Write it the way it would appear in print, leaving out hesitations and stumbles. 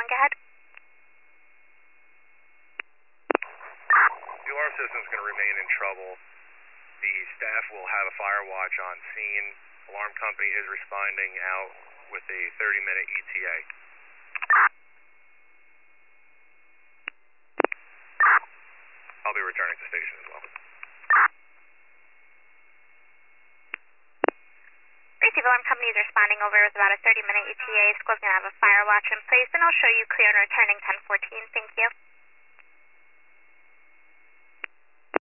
Go ahead. The alarm system is going to remain in trouble. The staff will have a fire watch on scene. Alarm company is responding out with a 30-minute ETA. I'll be returning to the station as well. Receive alarm company is responding over with about a 30-minute ETA. School's going to have a fire watch in place, and I'll show you clear and returning 1014. Thank you.